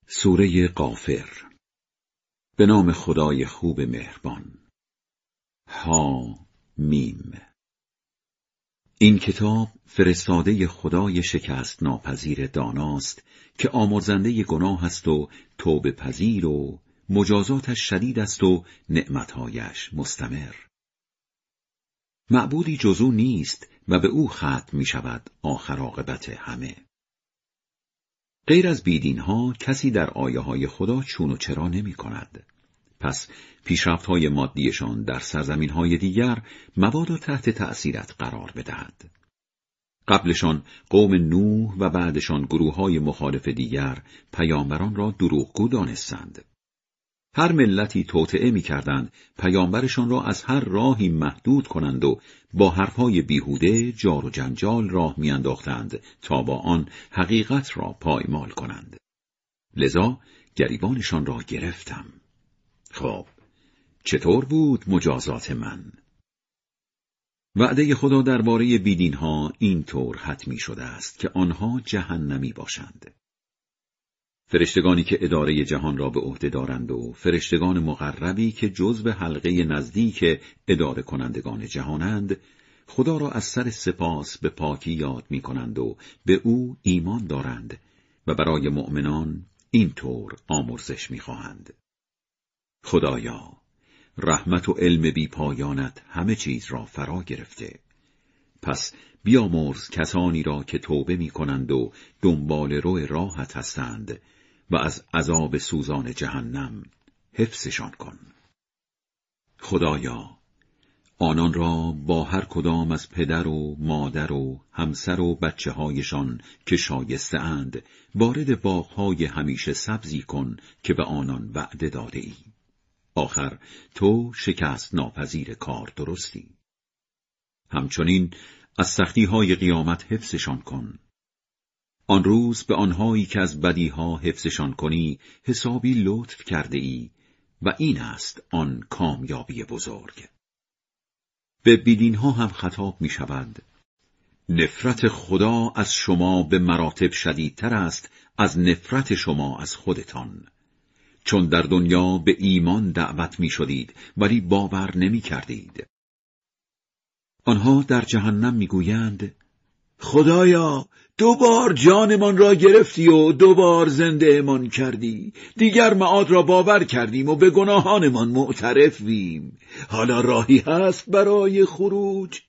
سوره غافر. به نام خدای خوب مهربان. ها میم. این کتاب فرستاده خدای شکست ناپذیر داناست که آمرزنده گناه است و توبه پذیر و مجازاتش شدید است و نعمتهایش مستمر. معبودی جز او نیست و به او ختم می شود آخر عاقبت همه. غیر از بیدینها کسی در آیه های خدا چون و چرا نمی کند. پس پیشرفت های مادیشان در سرزمین های دیگر مبادا تحت تأثیرت قرار بدهد. قبلشان قوم نوح و بعدشان گروه های مخالف دیگر پیامبران را دروغگو دانستند. هر ملتی توطئه می کردند پیامبرشان را از هر راهی محدود کنند و با حرفهای بیهوده جار و جنجال راه می انداختند تا با آن حقیقت را پایمال کنند. لذا گریبانشان را گرفتم. خب چطور بود مجازات من؟ وعده خدا درباره بیدینها این طور حتمی شده است که آنها جهنمی باشند. فرشتگانی که اداره جهان را به عهده دارند و فرشتگان مقربی که جزو حلقه نزدیک اداره کنندگان جهانند، خدا را از سر سپاس به پاکی یاد می کنند و به او ایمان دارند و برای مؤمنان این طور آمرزش می خواهند. خدایا، رحمت و علم بی پایانت همه چیز را فرا گرفته. پس بیامرز کسانی را که توبه می کنند و دنبال رو راحت هستند و از عذاب سوزان جهنم حفظشان کن. خدایا، آنان را با هر کدام از پدر و مادر و همسر و بچه هایشان که شایسته اند وارد باغ‌های همیشه سبزی کن که به آنان وعده داده ای. آخر تو شکست ناپذیر کار درستی. همچنین از سختی‌های قیامت حفظشان کن. آن روز به آنهایی که از بدیها حفظشان کنی حسابی لطف کرده ای و این است آن کامیابی بزرگ. به بیدینها هم خطاب می شود: نفرت خدا از شما به مراتب شدیدتر است از نفرت شما از خودتان، چون در دنیا به ایمان دعوت می شدید ولی باور نمی کردید. آنها در جهنم می گویند: خدایا، 2 بار جانمان را گرفتی و 2 بار زنده امان کردی. دیگر معاد را باور کردیم و به گناهانمان معترفیم. حالا راهی هست برای خروج؟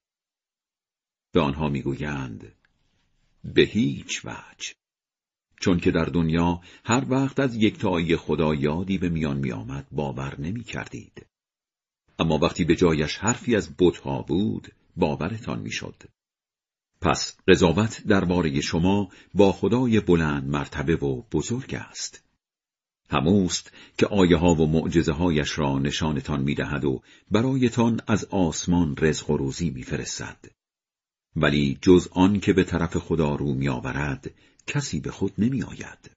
به آنها میگویند: به هیچ وجه. چون که در دنیا هر وقت از یکتایی خدا یادی به میان می آمد باور نمی کردید. اما وقتی به جایش حرفی از بت‌ها بود باورتان می شد. پس قضاوت درباره شما با خدای بلند مرتبه و بزرگ است. هموست که آیه ها و معجزه هایش را نشانتان می دهد و برایتان از آسمان رزق و روزی می فرستد. ولی جز آن که به طرف خدا رو می آورد کسی به خود نمی آید.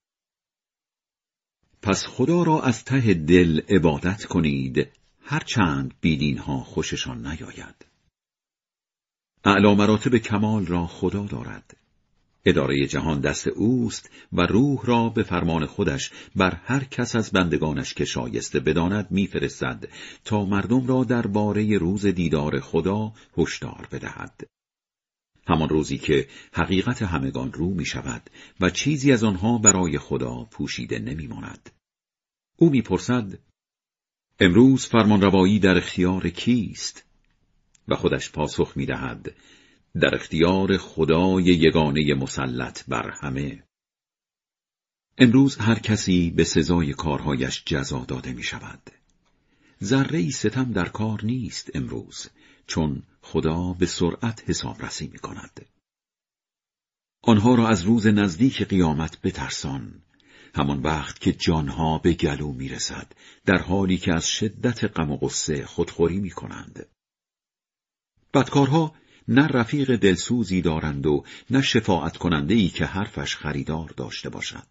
پس خدا را از ته دل عبادت کنید هرچند بیدینها خوششان نیاید. اعلی مراتب کمال را خدا دارد. اداره جهان دست اوست و روح را به فرمان خودش بر هر کس از بندگانش که شایسته بداند میفرستد تا مردم را درباره روز دیدار خدا هشدار بدهد. همان روزی که حقیقت همگان رو می شود و چیزی از آنها برای خدا پوشیده نمی ماند. او می پرسد: امروز فرمانروایی در اختیار کیست؟ و خودش پاسخ می دهد: در اختیار خدای یگانه مسلط بر همه. امروز هر کسی به سزای کارهایش جزا داده می شود. ذره‌ای ستم در کار نیست امروز، چون خدا به سرعت حسابرسی می کند. آنها را از روز نزدیک قیامت بترسان، همان وقت که جانها به گلو می رسد، در حالی که از شدت غم و غصه خودخوری می کنند. بدکارها نه رفیق دلسوزی دارند و نه شفاعت کننده‌ای که حرفش خریدار داشته باشد.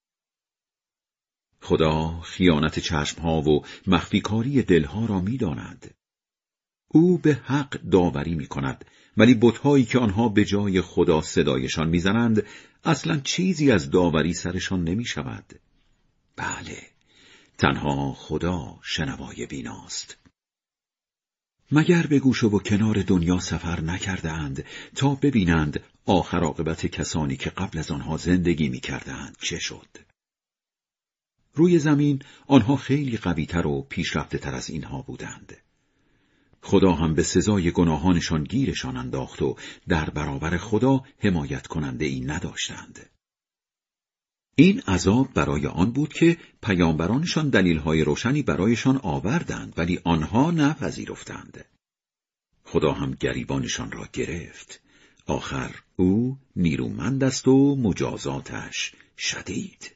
خدا خیانت چشمها و مخفیکاری دلها را می داند. او به حق داوری می کند، ولی بت‌هایی که آنها به جای خدا صدایشان می زنند اصلا چیزی از داوری سرشان نمی شود. بله، تنها خدا شنوای بیناست. مگر به گوش و کنار دنیا سفر نکردند تا ببینند آخر عاقبت کسانی که قبل از آنها زندگی می‌کردند چه شد؟ روی زمین آنها خیلی قوی‌تر و پیشرفته‌تر از اینها بودند. خدا هم به سزای گناهانشان گیرشان انداخت و در برابر خدا حمایت کننده ای نداشتند. این عذاب برای آن بود که پیامبرانشان دلیل‌های روشنی برایشان آوردند ولی آنها نپذیرفتند. خدا هم گریبانشان را گرفت. آخر او نیرومند است و مجازاتش شدید.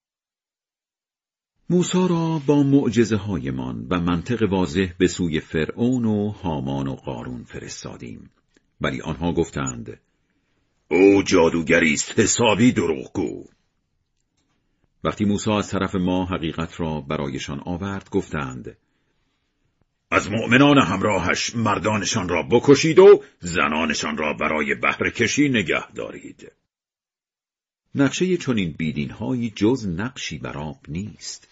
موسی را با معجزه‌هایمان و منطق واضح به سوی فرعون و هامان و قارون فرستادیم، ولی آنها گفتند او جادوگری است، حسابی دروغگو. وقتی موسی از طرف ما حقیقت را برایشان آورد گفتند از مؤمنان همراهش مردانشان را بکشید و زنانشان را برای بهره کشی نگه دارید. نقشه چنین بیدین‌هایی جز نقشی بر آب نیست.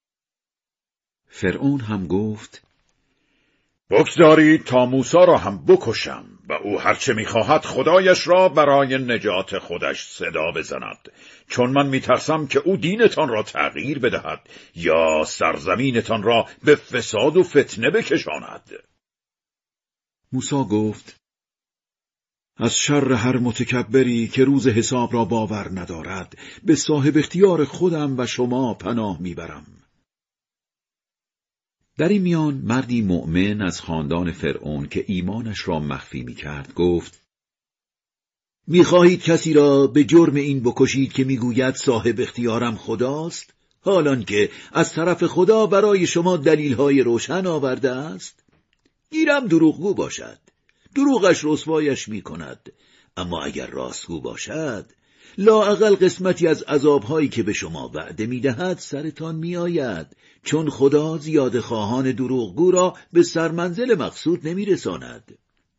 فرعون هم گفت بگذارید تا موسی را هم بکشم و او هرچه می‌خواهد خدایش را برای نجات خودش صدا بزند، چون من می‌ترسم که او دینتان را تغییر بدهد یا سرزمینتان را به فساد و فتنه بکشاند. موسی گفت از شر هر متکبری که روز حساب را باور ندارد به صاحب اختیار خودم و شما پناه میبرم. در این میان مردی مؤمن از خاندان فرعون که ایمانش را مخفی میکرد گفت میخواهید کسی را به جرم این بکشید که میگوید صاحب اختیارم خداست، حالان که از طرف خدا برای شما دلیل‌های روشن آورده است؟ گیرم دروغگو باشد، دروغش رسوایش میکند، اما اگر راستگو باشد لااقل قسمتی از عذابهایی که به شما وعده میدهد سرتان میآید، چون خدا زیاده خواهان دروغگو را به سرمنزل مقصود نمیرساند.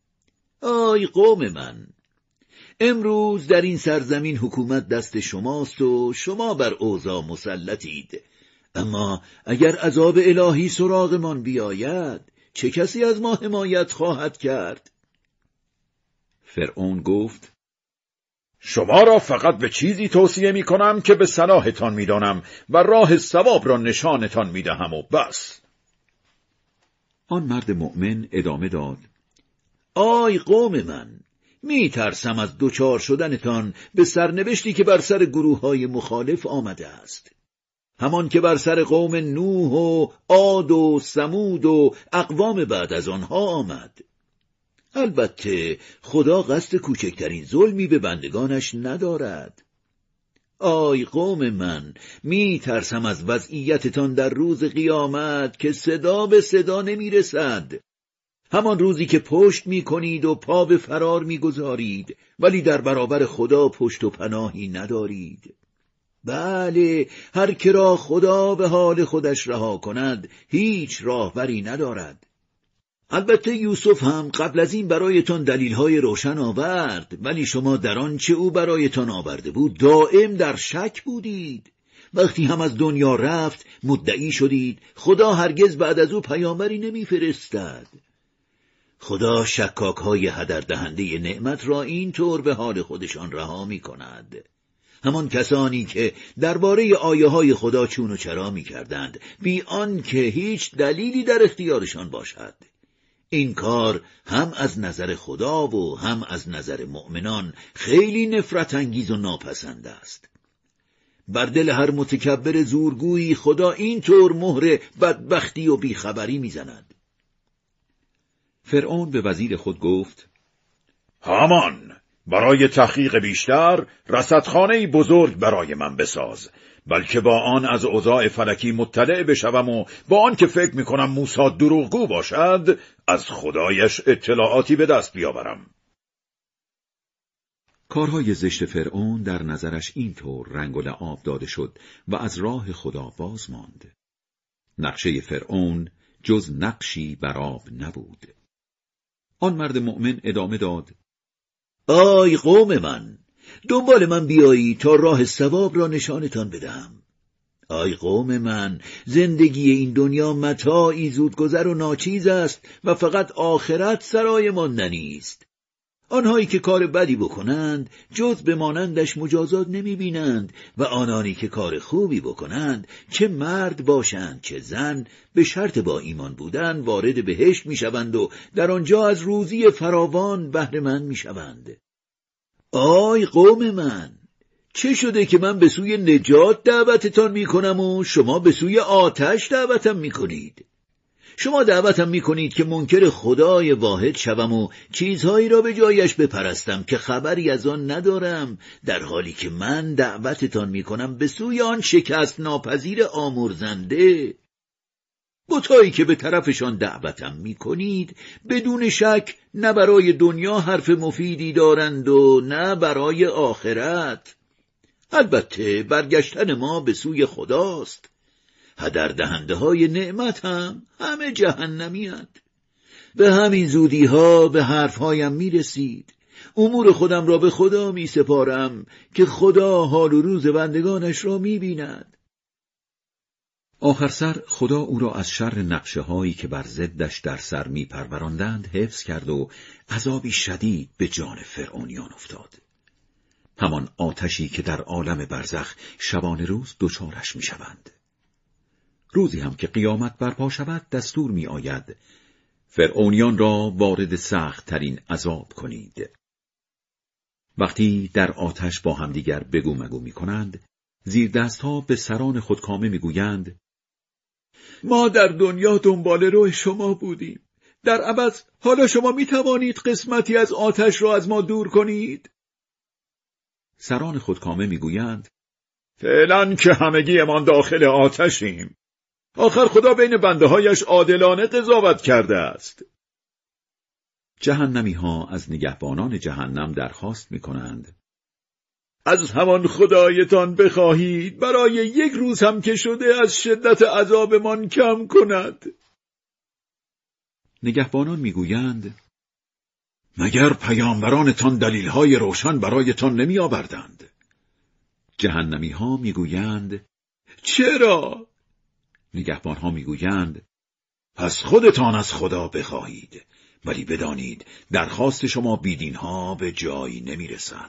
آی قوم من، امروز در این سرزمین حکومت دست شماست و شما بر اوضاع مسلطید، اما اگر عذاب الهی سراغمان بیاید چه کسی از ما حمایت خواهد کرد؟ فرعون گفت شما را فقط به چیزی توصیه می‌کنم که به صلاحتان می‌دانم و راه ثواب را نشانتان می‌دهم و بس. آن مرد مؤمن ادامه داد آی قوم من، می‌ترسم از دوچار شدنتان به سرنوشتی که بر سر گروه‌های مخالف آمده است، همان که بر سر قوم نوح و عاد و ثمود و اقوام بعد از آنها آمد. البته خدا قصد کوچکترین ظلمی به بندگانش ندارد. آی قوم من، می‌ترسم از وضعیتتان در روز قیامت که صدا به صدا نمی‌رسد، همان روزی که پشت می‌کنید و پا به فرار می‌گذارید ولی در برابر خدا پشت و پناهی ندارید. بله، هر که را خدا به حال خودش رها کند هیچ راهبری ندارد. البته یوسف هم قبل از این برایتان دلیل‌های روشن آورد، ولی شما در آنچه او برایتان آورده بود دائم در شک بودید. وقتی هم از دنیا رفت مدعی شدید خدا هرگز بعد از او پیامبری نمی‌فرستد. خدا شکاک‌های هدر دهنده نعمت را اینطور به حال خودشان رها می‌کند. همان کسانی که درباره آیه‌های خدا چون و چرا می‌کردند بی آنکه هیچ دلیلی در اختیارشان باشد. این کار هم از نظر خدا و هم از نظر مؤمنان خیلی نفرت انگیز و ناپسند است. بر دل هر متکبر زورگویی خدا اینطور مهر بدبختی و بیخبری میزند. فرعون به وزیر خود گفت هامان، برای تحقیق بیشتر رصدخانه‌ای بزرگ برای من بساز، بلکه با آن از اوضاع فلکی مطلع بشوم و با آن که فکر میکنم موسی دروغگو باشد از خدایش اطلاعاتی به دست بیاورم. کارهای زشت فرعون در نظرش اینطور رنگ و لعاب داده شد و از راه خدا باز ماند. نقشه فرعون جز نقشی بر آب نبود. آن مرد مؤمن ادامه داد آی قوم من، دنبال من بیایی تا راه ثواب را نشانتان بدهم. آی قوم من، زندگی این دنیا متاعی زودگذر و ناچیز است و فقط آخرت سرای ماندنی است. آنهایی که کار بدی بکنند جز به مانندش مجازات نمی بینند و آنانی که کار خوبی بکنند چه مرد باشند چه زن به شرط با ایمان بودن وارد بهشت می شوند و در آنجا از روزی فراوان بهره مند می شوند. آی قوم من، چه شده که من به سوی نجات دعوتتان می کنم و شما به سوی آتش دعوتم می کنید؟ شما دعوتم می کنید که منکر خدای واحد شوم و چیزهایی را به جایش بپرستم که خبری از آن ندارم، در حالی که من دعوتتان می کنم به سوی آن شکست ناپذیر آمرزنده. بتایی که به طرفشان دعوتم می کنید بدون شک نه برای دنیا حرف مفیدی دارند و نه برای آخرت. البته برگشتن ما به سوی خداست. هدر دهنده های نعمت هم همه جهنمی اند. به همین زودی ها به حرفهایم می رسید. امور خودم را به خدا می سپارم که خدا حال و روز بندگانش را می بیند. آخر سر خدا او را از شر نقشه هایی که بر ضدش در سر می پروراندند حفظ کرد و عذابی شدید به جان فرعونیان افتاد. همان آتشی که در عالم برزخ شبانه روز دچارش می شوند. روزی هم که قیامت برپا شود دستور می آید فرعونیان را وارد سخت ترین عذاب کنید. وقتی در آتش با همدیگر بگو مگو می کنند، زیر دستها به سران خودکامه می گویند ما در دنیا دنبال روح شما بودیم، در عوض حالا شما می توانید قسمتی از آتش را از ما دور کنید. سران خودکامه می گویند فعلا که همگی امان داخل آتشیم. آخر خدا بین بنده هایش عادلانه قضاوت کرده است. جهنمی ها از نگهبانان جهنم درخواست می کنند از همان خدایتان بخواهید برای یک روز هم که شده از شدت عذابمان کم کند. نگهبانان می گویند مگر پیامبرانتان دلیل‌های روشن برایتان نمی آوردند؟ جهنمی ها می گویند چرا؟ نگهبان ها می گویند پس خودتان از خدا بخواهید، ولی بدانید درخواست شما بیدین ها به جایی نمی رسد.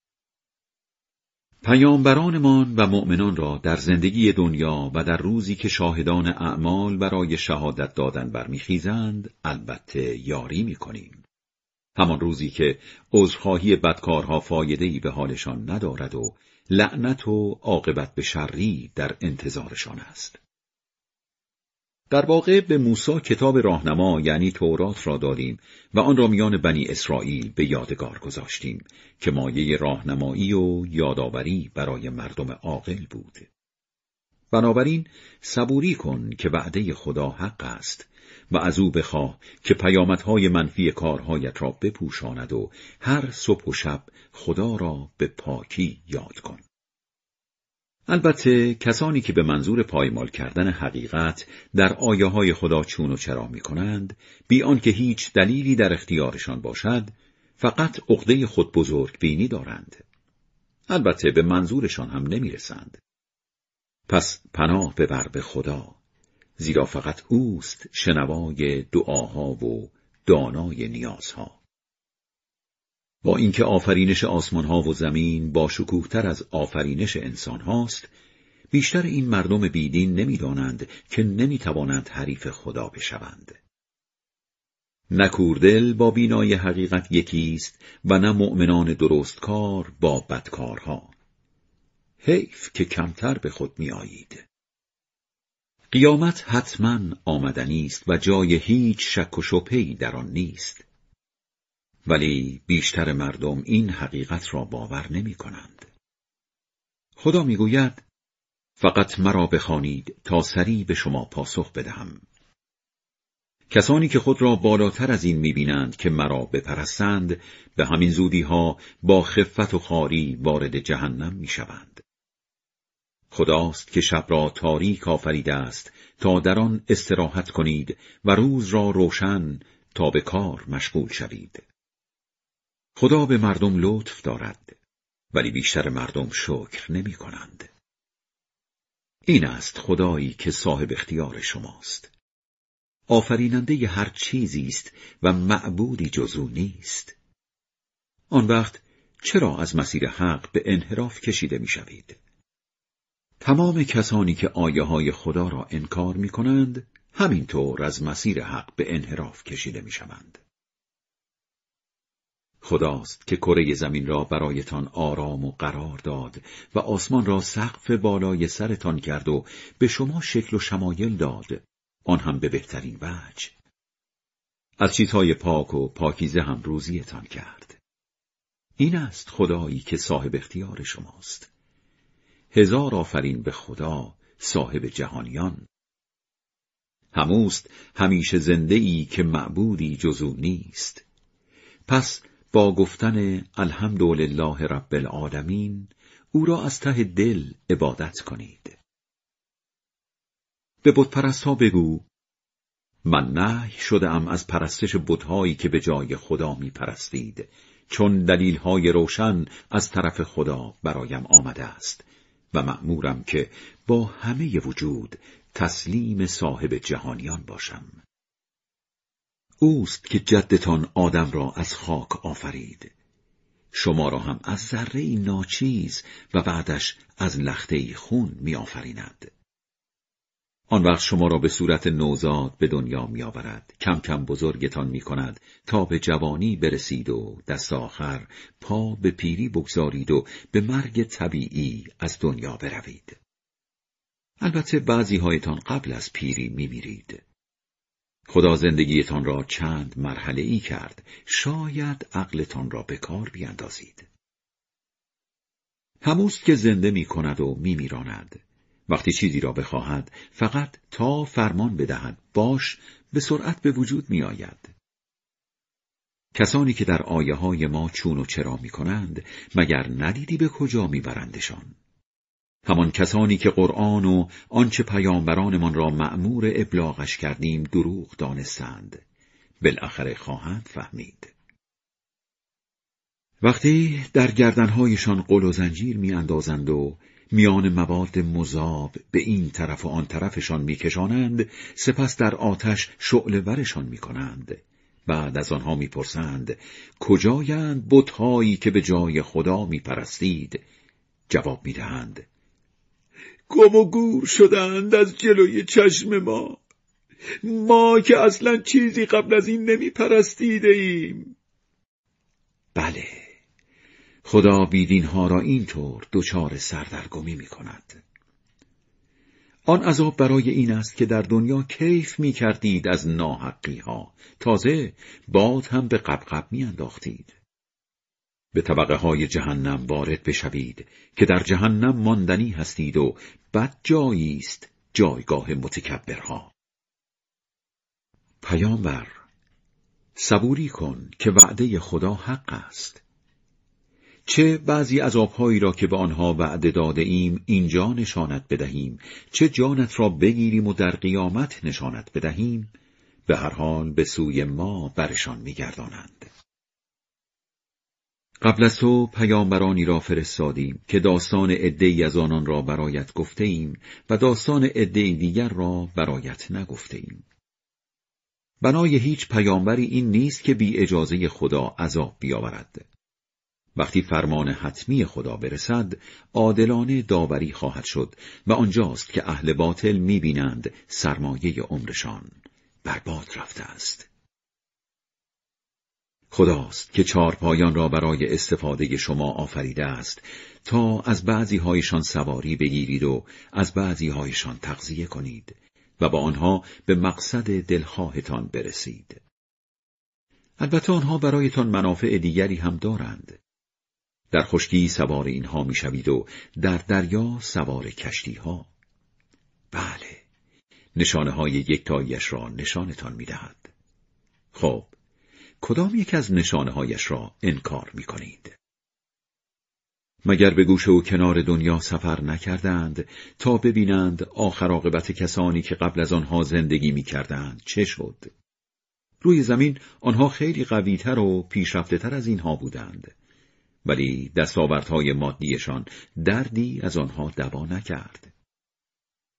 پیامبرانمان و مؤمنان را در زندگی دنیا و در روزی که شاهدان اعمال برای شهادت دادن برمیخیزند البته یاری می‌کنیم. همان روزی که عذرخواهی بدکارها فایده‌ای به حالشان ندارد و لعنت و عاقبت به شری در انتظارشان است. در واقع به موسی کتاب راهنما یعنی تورات را دادیم و آن را میان بنی اسرائیل به یادگار گذاشتیم که مایه راهنمایی و یادآوری برای مردم عاقل بود. بنابراین صبوری کن که وعده خدا حق است و از او بخواه که پیامدهای منفی کارهایت را بپوشاند و هر صبح و شب خدا را به پاکی یاد کن. البته کسانی که به منظور پایمال کردن حقیقت در آیه‌های خدا چون و چرا می‌کنند، بی آنکه هیچ دلیلی در اختیارشان باشد، فقط عقده خود بزرگ بینی دارند. البته به منظورشان هم نمی‌رسند. پس پناه ببر به خدا، زیرا فقط اوست شنوای دعاها و دانای نیازها. با اینکه آفرینش آسمان‌ها و زمین با شکوه‌تر از آفرینش انسان هاست، بیشتر این مردم بیدین نمی‌دانند که نمی‌توانند حریف خدا بشوند. نه کوردل با بینای حقیقت یکیست و نه مؤمنان درستکار با بدکارها. حیف که کمتر به خود می‌آیید. قیامت حتماً آمدنی است و جای هیچ شک و شبهه‌ای در آن نیست. ولی بیشتر مردم این حقیقت را باور نمی کنند. خدا می گوید فقط مرا بخوانید تا سریع به شما پاسخ بدهم. کسانی که خود را بالاتر از این می بینند که مرا بپرستند به همین زودی ها با خفت و خواری وارد جهنم می شوند. خداست که شب را تاریک آفریده است تا در آن استراحت کنید و روز را روشن تا به کار مشغول شوید. خدا به مردم لطف دارد، ولی بیشتر مردم شکر نمی کنند. این است خدایی که صاحب اختیار شماست. آفریننده هر چیزی است و معبودی جز او نیست. آن وقت چرا از مسیر حق به انحراف کشیده می‌شوید؟ تمام کسانی که آیه‌های خدا را انکار می‌کنند، همینطور از مسیر حق به انحراف کشیده می‌شوند. خداست که کره زمین را برایتان آرام و قرار داد و آسمان را سقف بالای سرتان کرد و به شما شکل و شمایل داد، آن هم به بهترین وجه. از چیزهای پاک و پاکیزه هم روزیتان کرد. این است خدایی که صاحب اختیار شماست. هزار آفرین به خدا صاحب جهانیان. هموست همیشه زنده‌ای که معبودی جز او نیست. پس با گفتن الحمدلله رب العالمین او را از ته دل عبادت کنید. به بت‌پرست‌ها بگو من نهی شده‌ام از پرستش بت‌هایی که به جای خدا می‌پرستید، چون دلیل‌های روشن از طرف خدا برایم آمده است و مأمورم که با همه وجود تسلیم صاحب جهانیان باشم. اوست که جدتان آدم را از خاک آفرید، شما را هم از ذره‌ای ناچیز و بعدش از لخته‌ای خون می آفریند. آن وقت شما را به صورت نوزاد به دنیا می آورد، کم کم بزرگتان می کند تا به جوانی برسید و دست آخر پا به پیری بگذارید و به مرگ طبیعی از دنیا بروید. البته بعضی هایتان قبل از پیری می میرید. خدا زندگیتان را چند مرحله ای کرد، شاید عقلتان را به کار بیندازید. هموست که زنده می کند و می میراند. وقتی چیزی را بخواهد فقط تا فرمان بدهد باش به سرعت به وجود می آید. کسانی که در آیه های ما چون و چرا می کنند مگر ندیدی به کجا می برندشان؟ همان کسانی که قرآن و آنچه پیامبرانمان را مأمور ابلاغش کردیم دروغ دانستند، بالاخره خواهند فهمید. وقتی در گردنهایشان غل و زنجیر می اندازند و میان مواد مذاب به این طرف و آن طرفشان می کشانند، سپس در آتش شعله ورشان می کنند. بعد از آنها می پرسند کجایند بت‌هایی که به جای خدا می پرستید؟ جواب می دهند گم و گور شدند از جلوی چشم ما که اصلا چیزی قبل از این نمی پرستیده ایم. بله، خدا بیدینها را اینطور دچار سردرگمی می کند. آن عذاب برای این است که در دنیا کیف می کردید از ناحقی ها، تازه باد هم به قبقب می انداختید. به طبقه های جهنم وارد بشوید که در جهنم ماندنی هستید و بد جایی است جایگاه متکبرها. پیامبر، صبوری کن که وعده خدا حق است. چه بعضی عذابهایی را که به آنها وعده داده ایم اینجا نشانت بدهیم، چه جانت را بگیریم و در قیامت نشانت بدهیم، به هر حال به سوی ما برشان می‌گردانند. قبل از تو پیامبرانی را فرستادیم که داستان عده‌ای از آنان را برایت گفته ایم و داستان عده‌ای دیگر را برایت نگفته ایم. بنای هیچ پیامبری این نیست که بی اجازه خدا عذاب بیاورد. وقتی فرمان حتمی خدا برسد، عادلانه داوری خواهد شد و آنجاست که اهل باطل می‌بینند سرمایه عمرشان برباد رفته است. خداست که چارپایان را برای استفاده شما آفریده است تا از بعضی هایشان سواری بگیرید و از بعضی هایشان تغذیه کنید و با آنها به مقصد دلخواهتان برسید. البته آنها برایتان منافع دیگری هم دارند. در خشکی سوار اینها میشوید و در دریا سوار کشتی ها. بله، نشانه های یکتایی‌اش را نشانتان میدهد. خب، کدام یک از نشانه هایش را انکار می کنید؟ مگر به گوشه و کنار دنیا سفر نکردند تا ببینند آخر عاقبت کسانی که قبل از آنها زندگی می کردند چه شد؟ روی زمین آنها خیلی قوی‌تر و پیشرفته‌تر از اینها بودند، ولی دستاوردهای مادیشان دردی از آنها دوا نکرد.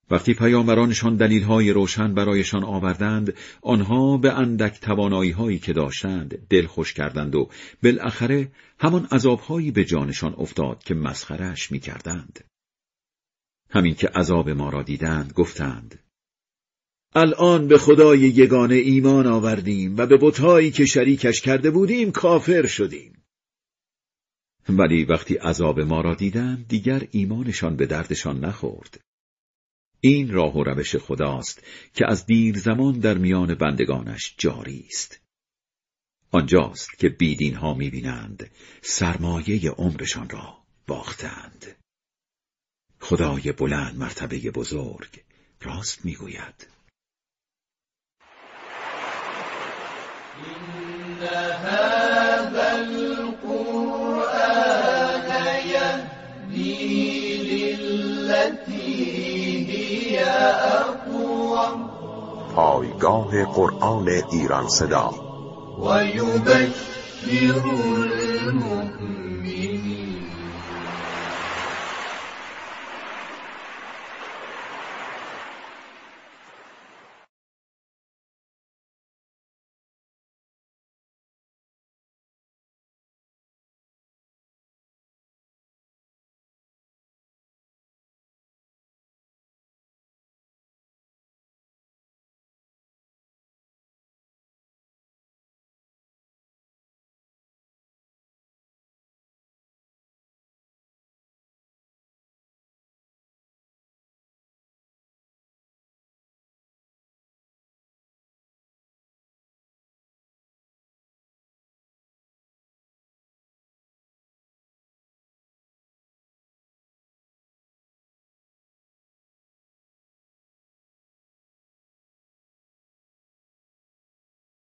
وقتی پیامبرانشان دلیل‌های روشن برایشان آوردند، آنها به اندک توانایی‌هایی که داشتند دل خوش کردند و بالاخره همان عذاب‌هایی به جانشان افتاد که مسخره‌اش می‌کردند. همین که عذاب ما را دیدند گفتند: الان به خدای یگانه ایمان آوردیم و به بت‌هایی که شریکش کرده بودیم کافر شدیم. ولی وقتی عذاب ما را دیدند دیگر ایمانشان به دردشان نخورد. این راه و روش خداست که از دیر زمان در میان بندگانش جاری است. آنجاست که بیدینها می‌بینند سرمایه عمرشان را باختند. خدای بلند مرتبه بزرگ راست میگوید: إن هذا القرآن يهدي للتي هي أقوم. پایگاه قرآن ایران صدا. ويبشر المؤمنين